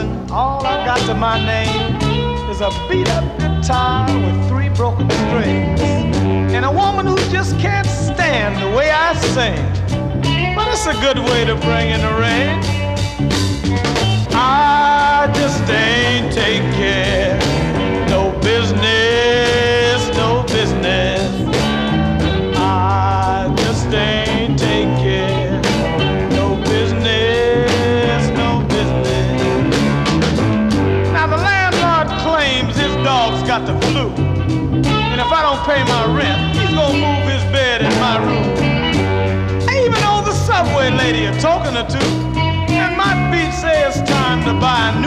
and all I got to my name is a beat-up guitar with 3 broken strings and a woman who just can't stand the way I sing. But it's a good way to bring in the rain. I just ain't take care. No business, no business. I just ain't take care. No business, no business. Now the landlord claims his dog's got the flu, and if I don't pay my rent, he's gonna move his bed in my room. I even owe the subway lady a token or two, and my feet say it's time to buy a new